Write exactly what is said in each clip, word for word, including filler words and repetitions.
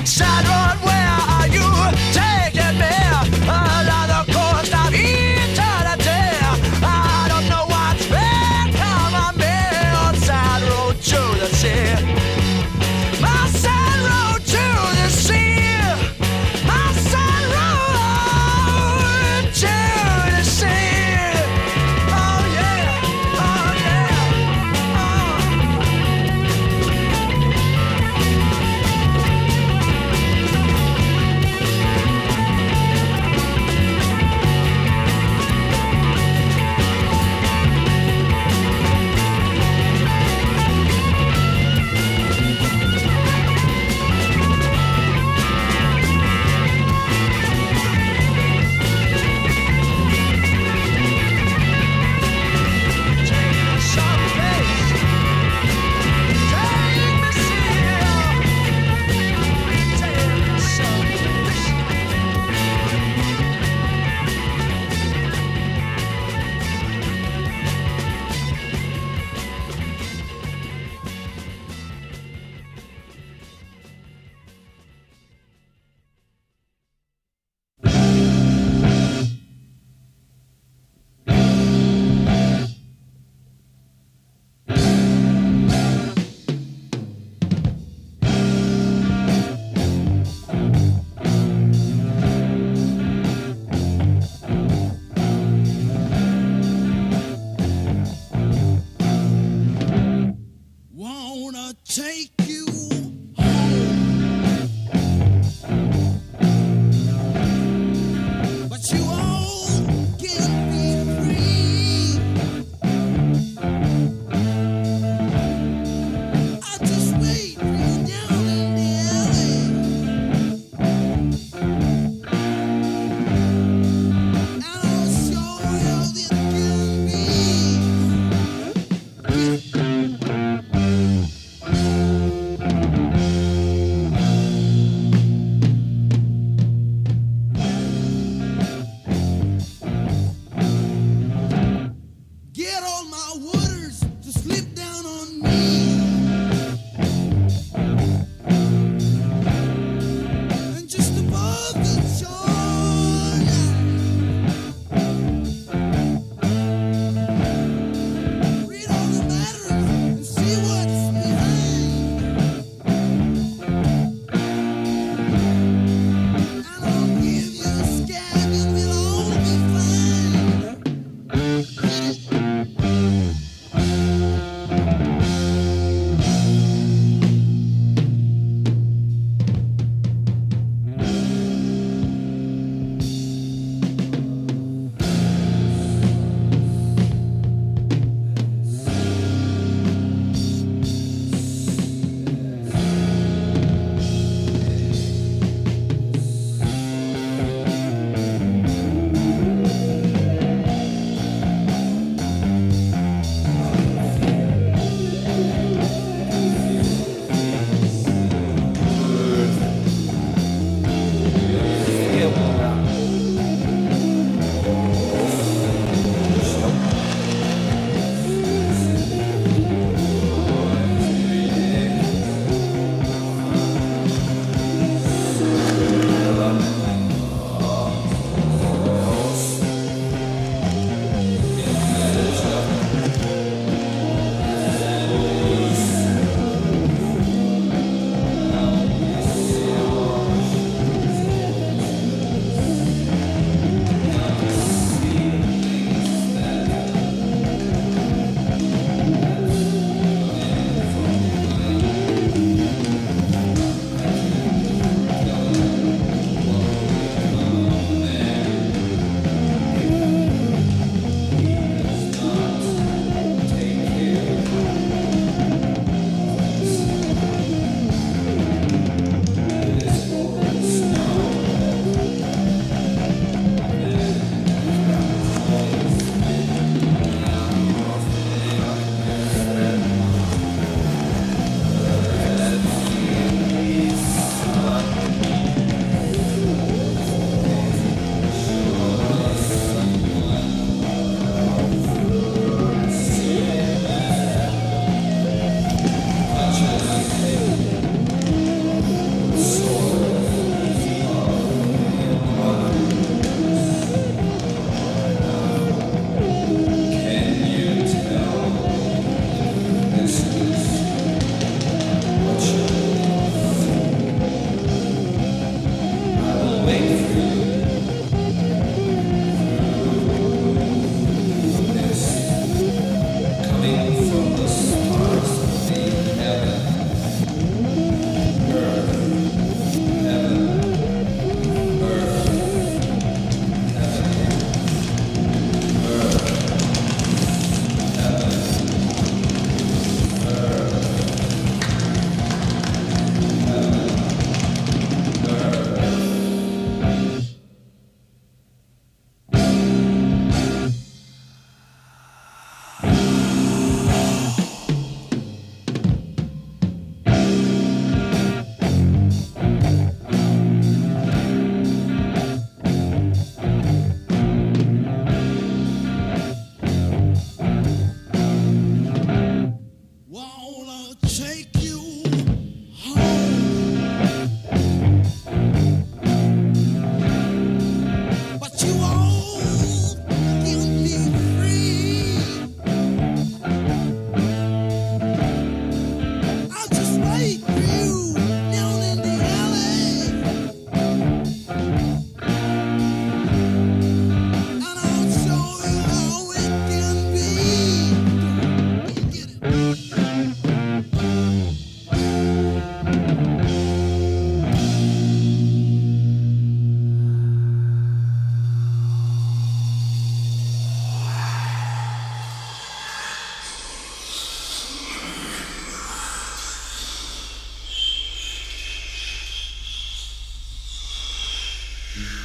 Sad road, where are you taking me? Along the coast of eternity. I don't know what's become of me on sad road to the sea. My sad road to the sea. My sad road to the sea. Oh yeah, oh yeah, oh.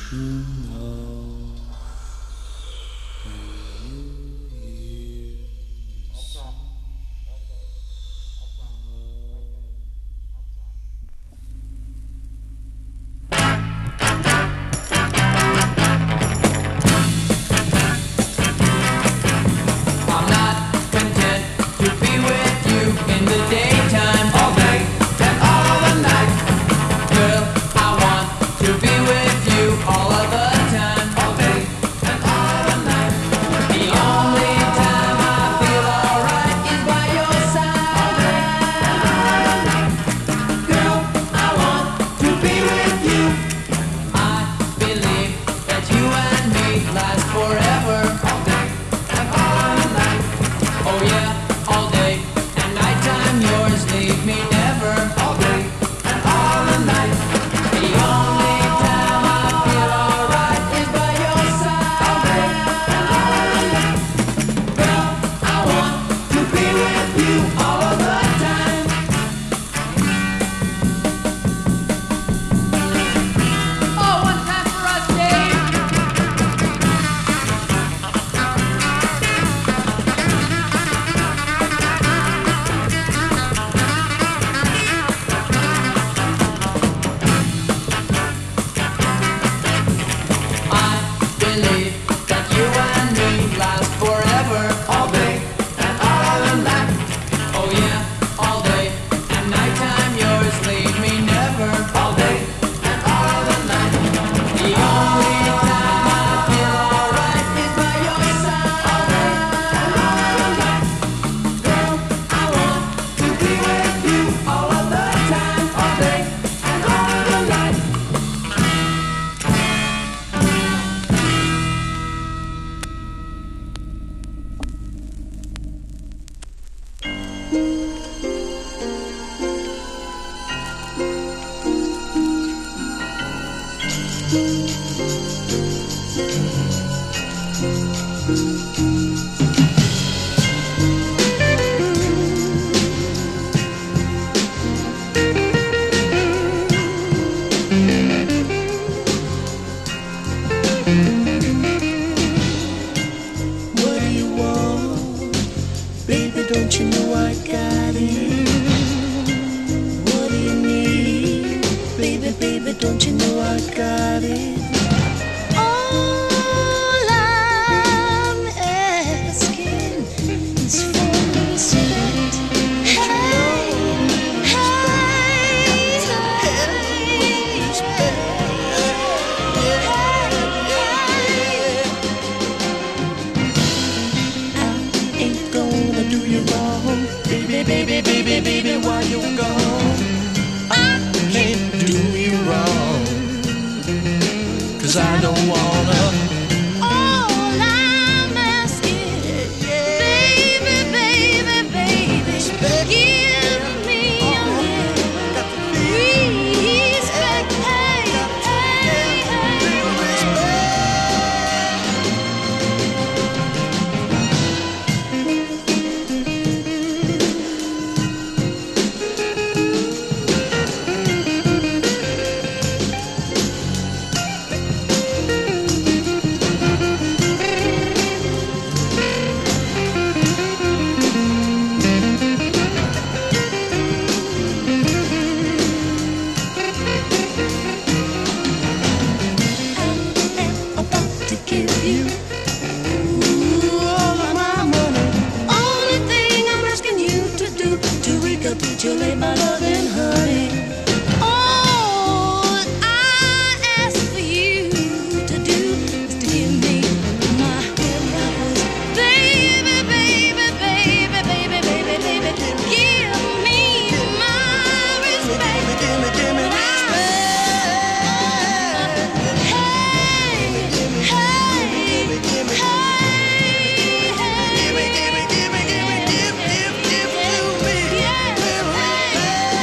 Gimme, gimme, gimme, gimme, give, give, give to me.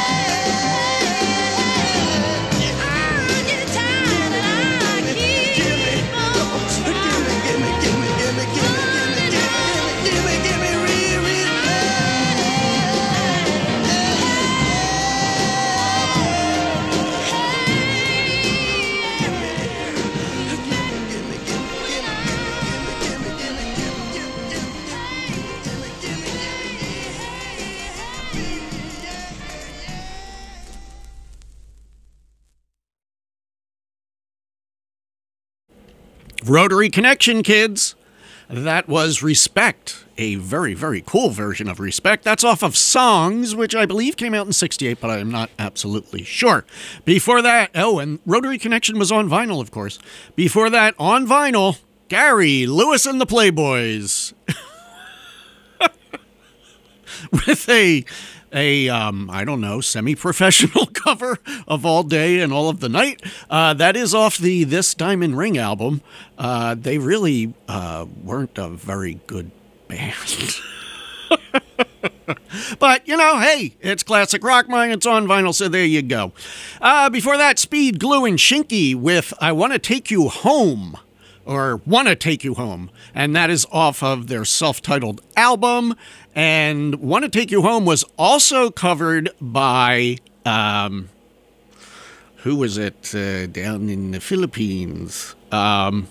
Rotary Connection, kids. That was Respect, a very, very cool version of Respect. That's off of Songs, which I believe came out in sixty-eight, but I am not absolutely sure. Before that, oh, and Rotary Connection was on vinyl, of course. Before that, on vinyl, Gary Lewis and the Playboys. With a, a um, I don't know, semi-professional cover of All Day and All of the Night. Uh, that is off the This Diamond Ring album. Uh, they really uh, weren't a very good band. But, you know, hey, it's classic rock mine. It's on vinyl, so there you go. Uh, before that, Speed, Glue, and Shinky with I Want to Take You Home. Or Wanna Take You Home, and that is off of their self-titled album. And Wanna Take You Home was also covered by, um, who was it, uh, down in the Philippines? Um,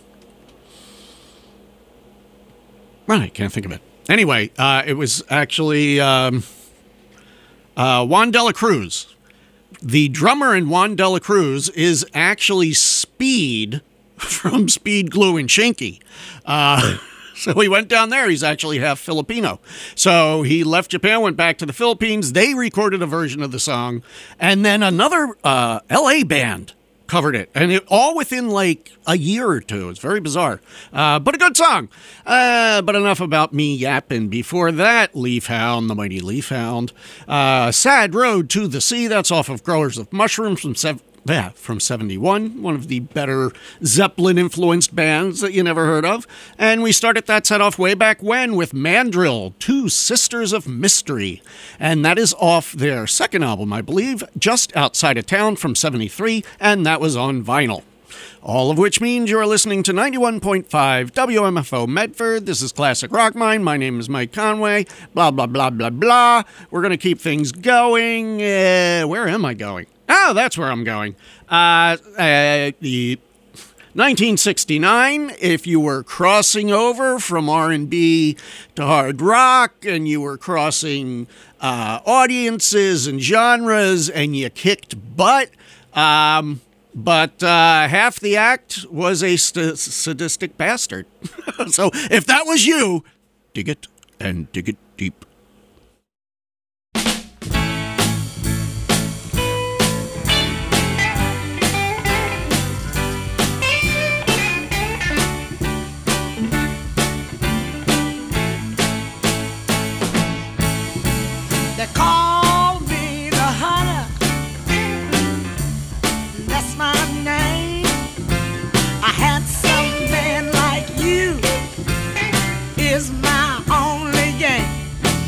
right, can't think of it. Anyway, uh, it was actually um, uh, Juan de la Cruz. The drummer in Juan de la Cruz is actually Speed from Speed, Glue, and Shinky. Uh, so he went down there. He's actually half Filipino. So he left Japan, went back to the Philippines. They recorded a version of the song. And then another uh, L A band covered it. And it all within like a year or two. It's very bizarre. Uh, but a good song. Uh, but enough about me yapping. Before that, Leaf Hound, the Mighty Leaf Hound. Uh, Sad Road to the Sea. That's off of Growers of Mushrooms from seven. Yeah, from seventy-one, one of the better Zeppelin-influenced bands that you never heard of. And we started that set off way back when with Mandrill, Two Sisters of Mystery. And that is off their second album, I believe, Just Outside of Town from seventy-three, and that was on vinyl. All of which means you're listening to ninety-one point five W M F O Medford. This is Classic Rock Mine. My name is Mike Conway. Blah, blah, blah, blah, blah. We're going to keep things going. Uh, where am I going? Oh, that's where I'm going. Uh, uh, the nineteen sixty-nine, if you were crossing over from R and B to hard rock and you were crossing uh, audiences and genres and you kicked butt, um, but uh, half the act was a st- sadistic bastard. So if that was you, dig it and dig it deep. Call me the hunter, that's my name. A handsome man like you is my only game.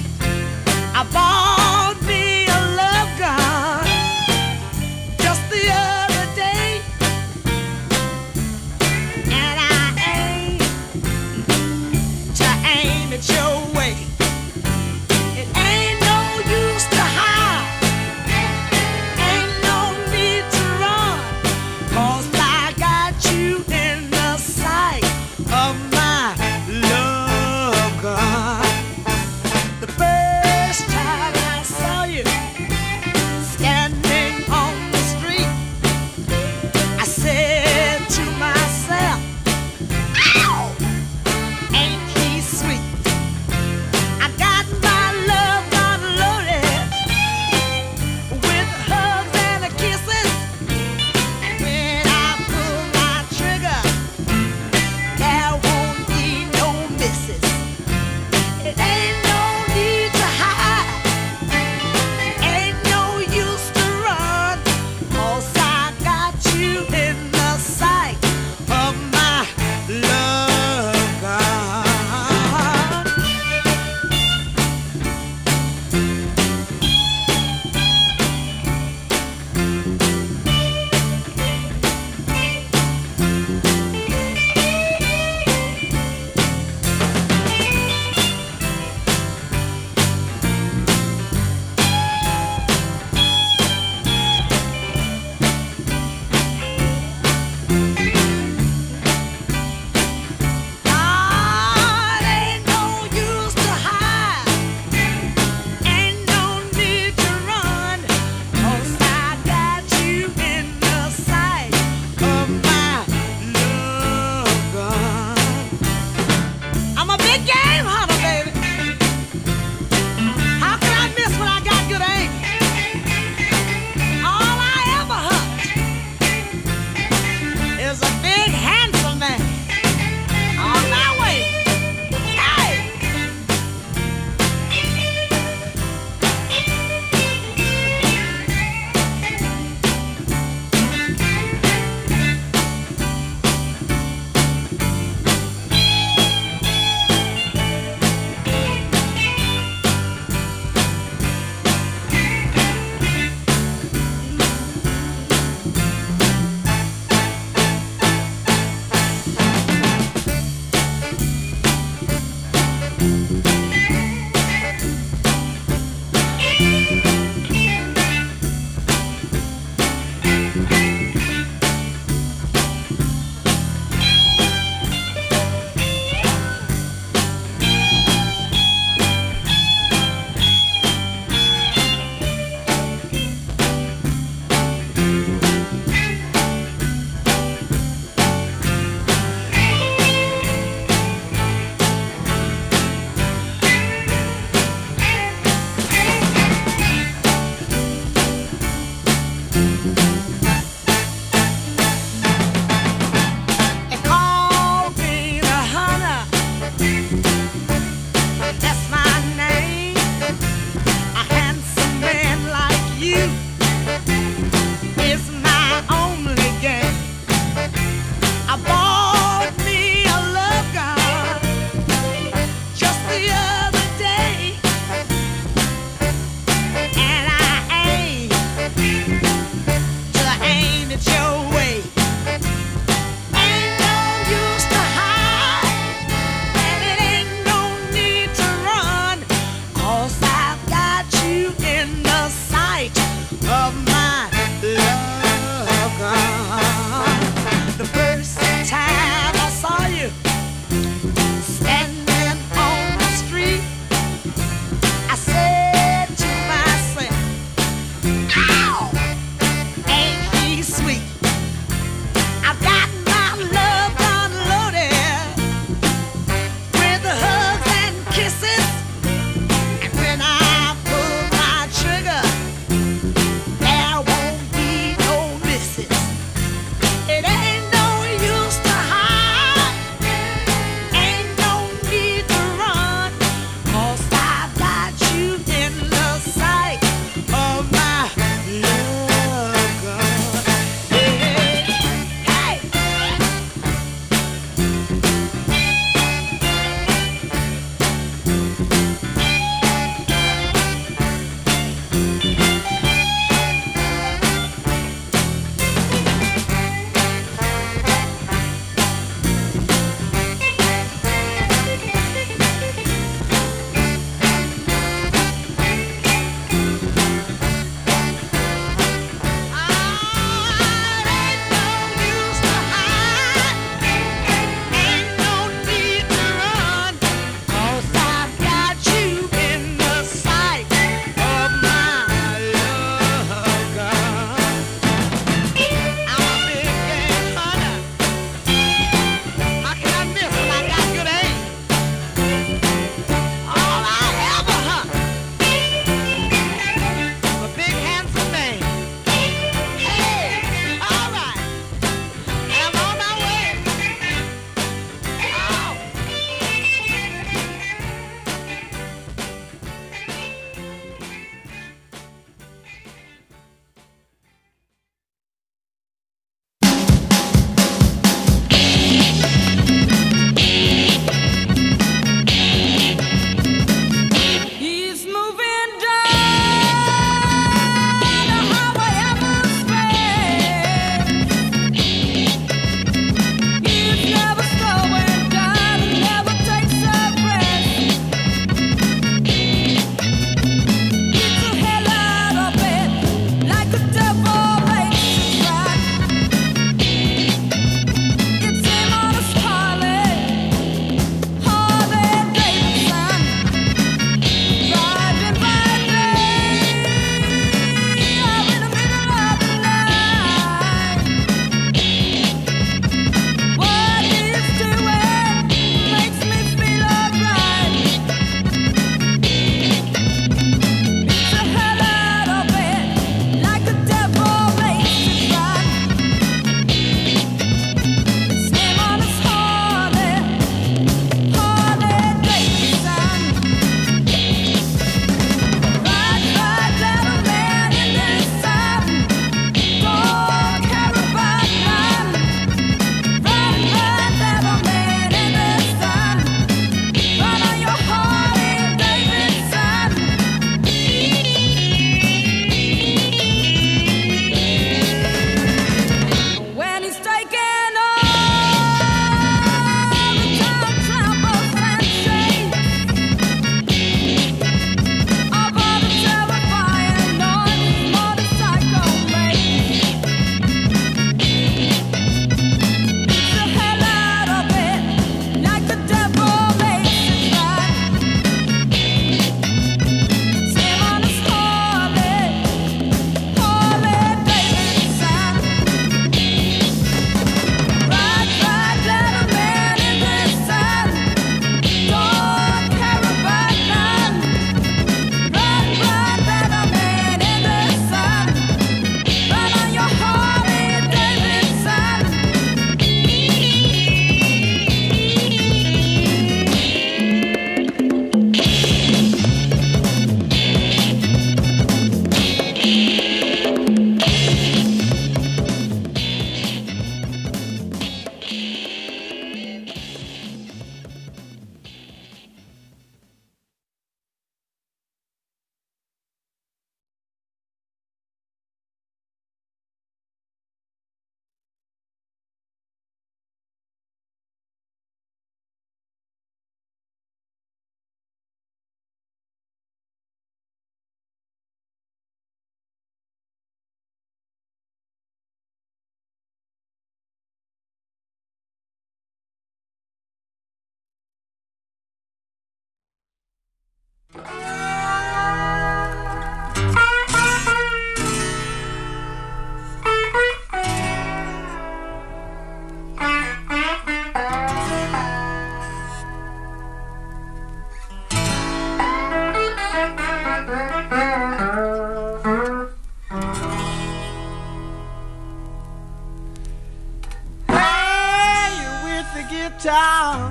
the guitar.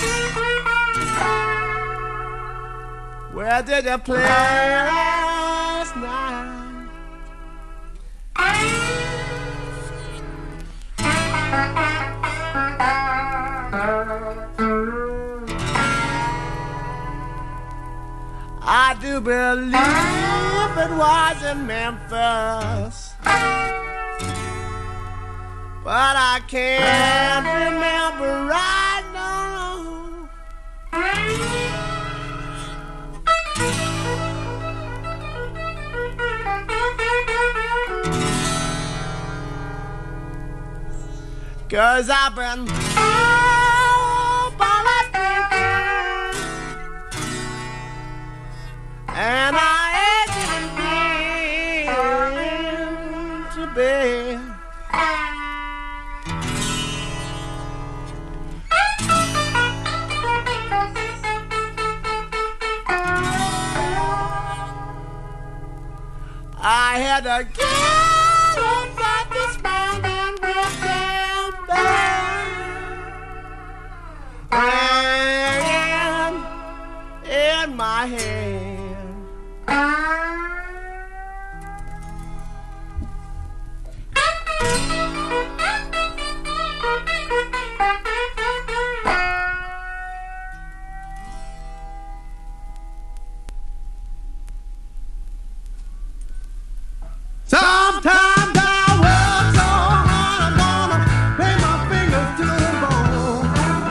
Where did you play last night? I do believe it was in Memphis, but I can't remember right now. Cause I've been up all night thinking, and I ain't been to bed. I had to get up at this morning with them band in my hand. Sometimes I work so hard, I'm gonna lay my fingers to the bone.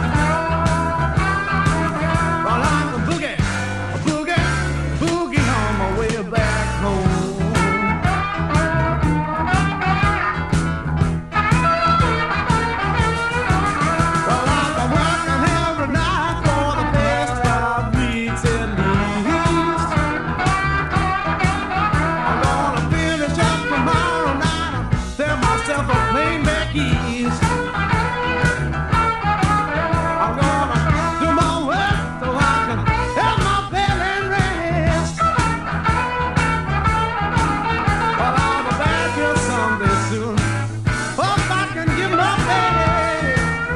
Well, I can boogie, boogie, boogie on my way back home. Well, I've been working every night for the past five weeks at least. I'm gonna finish up tomorrow night and sell myself a plane back east. I'm gonna do my work so I can have my belly rest. Well, I'll be back here someday soon. Hope I can give my belly.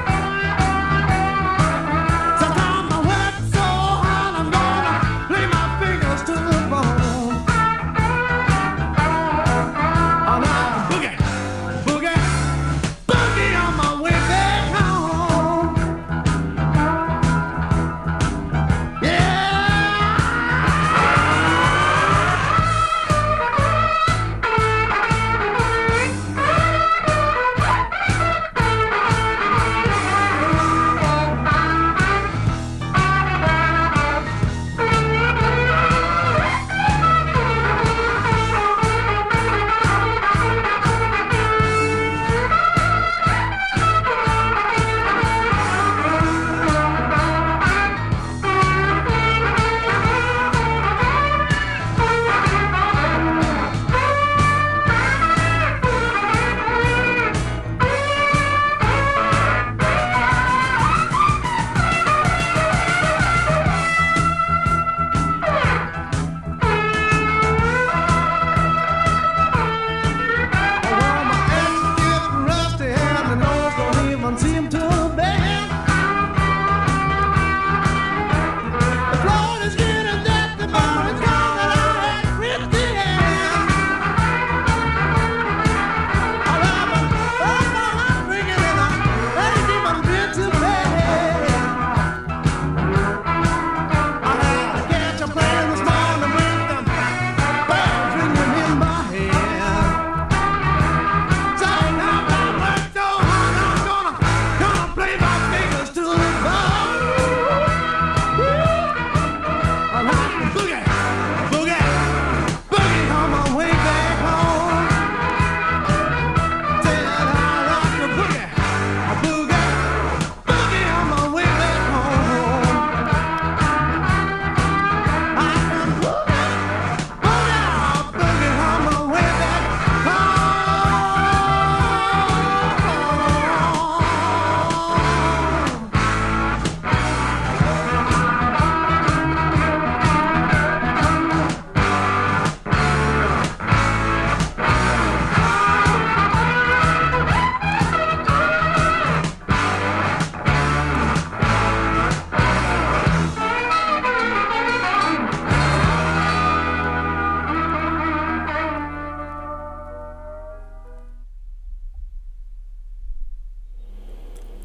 Sometimes I work so hard, I'm gonna lay my fingers to the bone. I'm like boogie, boogie, boogie on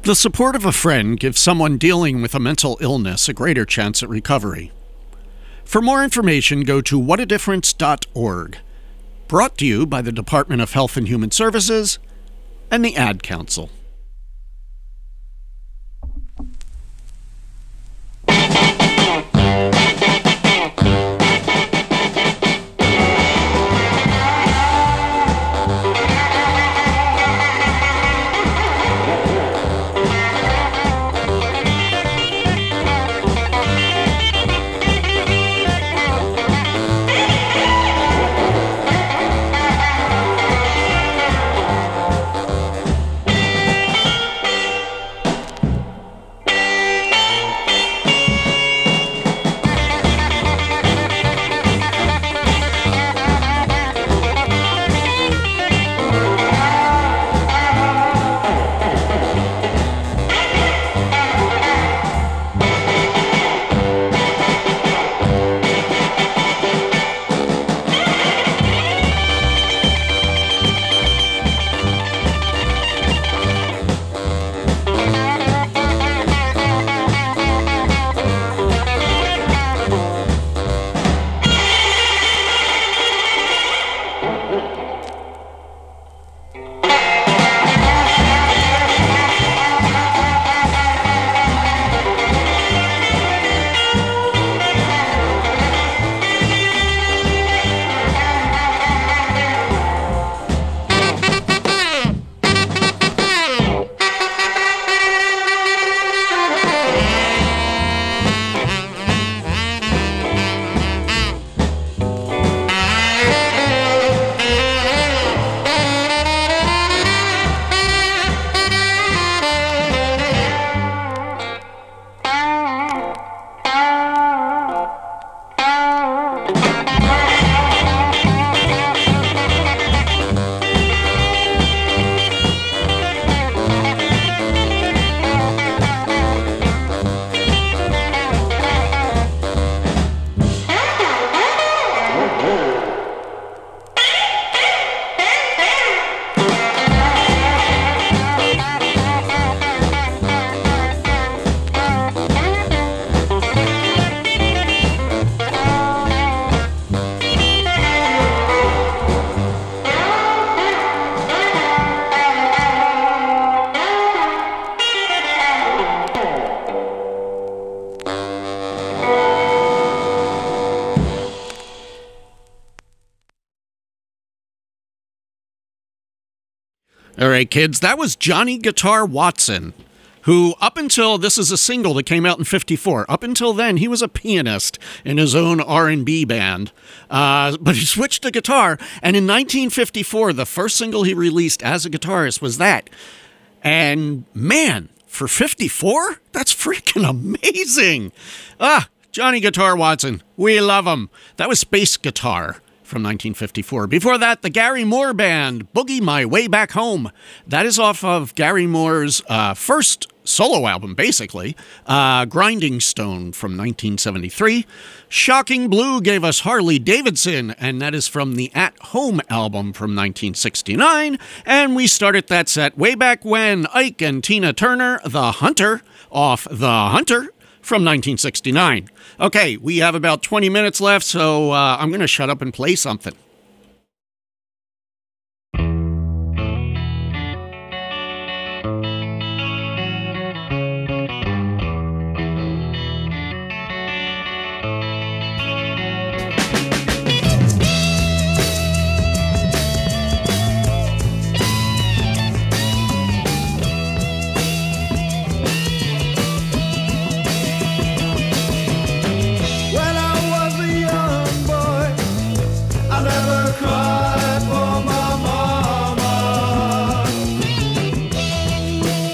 The support of a friend gives someone dealing with a mental illness a greater chance at recovery. For more information, go to what a difference dot org. Brought to you by the Department of Health and Human Services and the Ad Council. All right, kids, that was Johnny Guitar Watson, who up until, this is a single that came out in fifty-four, up until then he was a pianist in his own R and B band, uh, but he switched to guitar, and in nineteen fifty-four, the first single he released as a guitarist was that. And man, for fifty-four, that's freaking amazing. Ah, Johnny Guitar Watson, we love him. That was Space Guitar from nineteen fifty-four. Before that, the Gary Moore Band, Boogie My Way Back Home. That is off of Gary Moore's uh, first solo album, basically, uh, Grinding Stone from nineteen seventy-three. Shocking Blue gave us Harley Davidson, and that is from the At Home album from nineteen sixty-nine. And we started that set way back when, Ike and Tina Turner, The Hunter, off The Hunter from nineteen sixty-nine. Okay, we have about twenty minutes left, so uh, I'm going to shut up and play something. Cried for my mama.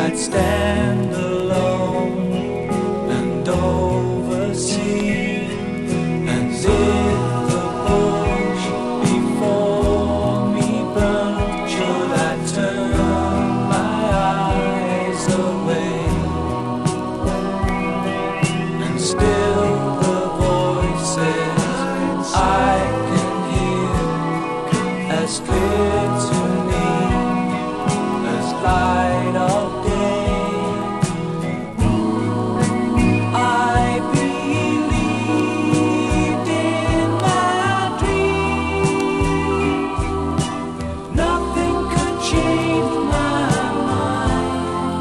I'd stand alone and oversee, and if the bush before me burned, should I turn my eyes away? And still the voices I can hear as clear to me as light of day. I believed in my dreams. Nothing could change my mind.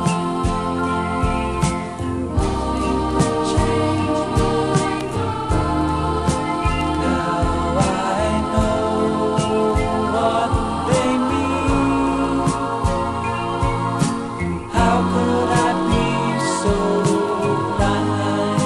Now I know what they mean. How could I be so blind?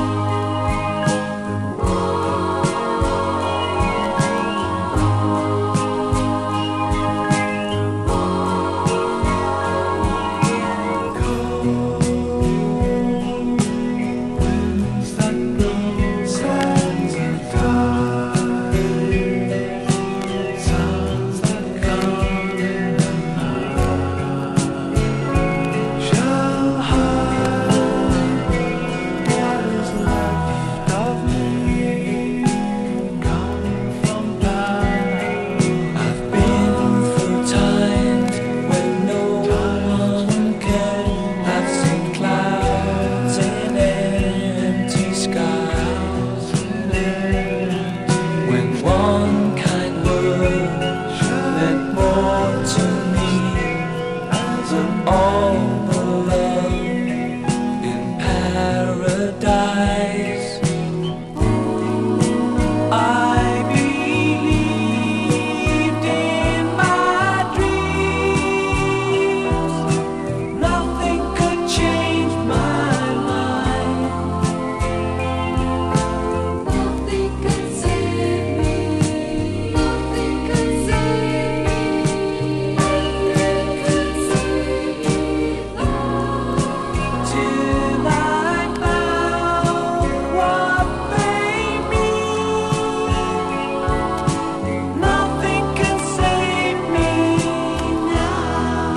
Winds that blow, sands that die, sounds that come in the night shall hide what is left of me, coming from past. I've been through times when no one cared. I've seen clouds and empty skies, when one kind word meant more to me than all the love in paradise. I believed in my dreams. Nothing could change my mind. Nothing could save me. Nothing could save me. Nothing could save me. Till I found what they mean. Nothing can save me now.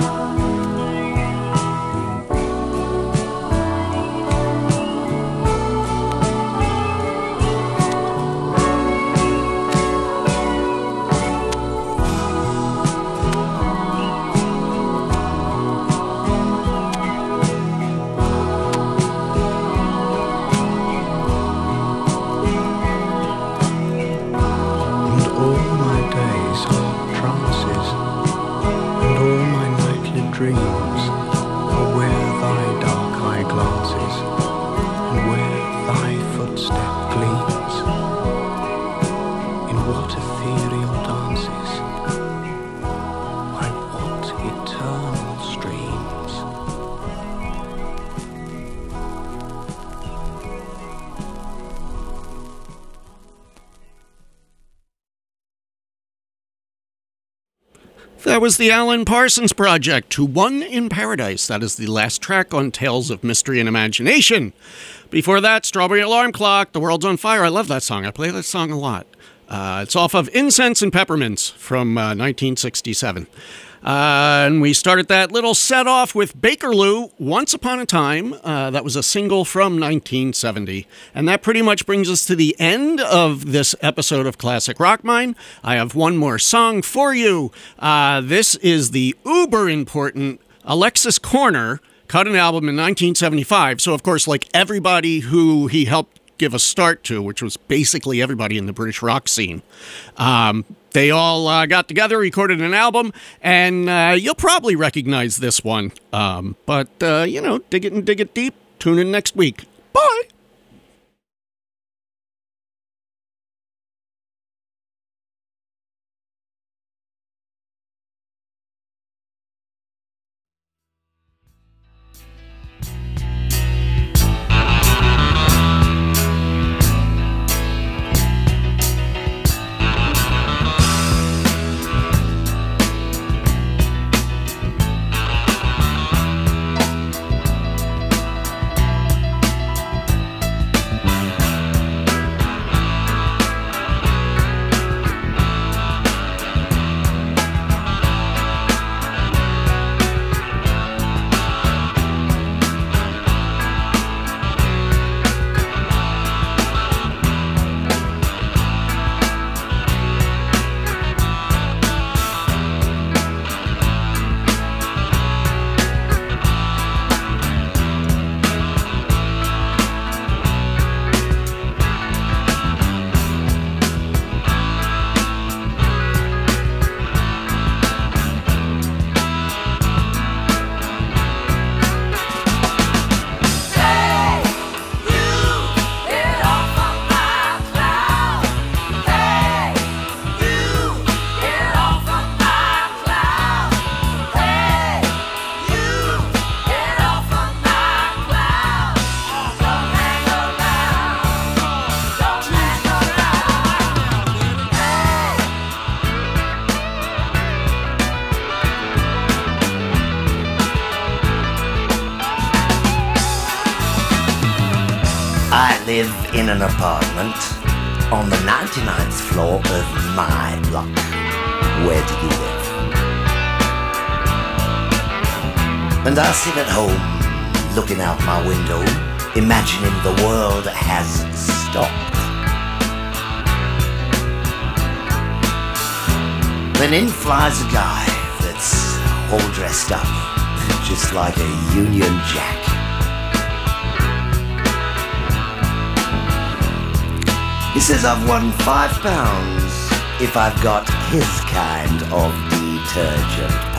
And all my days are trances, and all my nightly dreams are where thy dark eye glances, and where thy footstep gleams. In what ethereal dances, by what eternal streams. That was the Alan Parsons Project, To One in Paradise. That is the last track on Tales of Mystery and Imagination. Before that, Strawberry Alarm Clock, The World's on Fire. I love that song. I play that song a lot. Uh, it's off of Incense and Peppermints from uh, nineteen sixty-seven. Uh, and we started that little set off with Bakerloo, Once Upon a Time. Uh, that was a single from nineteen seventy. And that pretty much brings us to the end of this episode of Classic Rock Mine. I have one more song for you. Uh, this is the uber important Alexis Corner, cut an album in nineteen seventy-five. So, of course, like everybody who he helped give a start to, which was basically everybody in the British rock scene. Um, they all uh, got together, recorded an album, and uh, you'll probably recognize this one. Um, but, uh, you know, dig it and dig it deep. Tune in next week. Bye! I live in an apartment on the ninety-ninth floor of my block. Where do you live? And I sit at home, looking out my window, imagining the world has stopped. Then in flies a guy that's all dressed up, just like a Union Jack. He says I've won five pounds if I've got his kind of detergent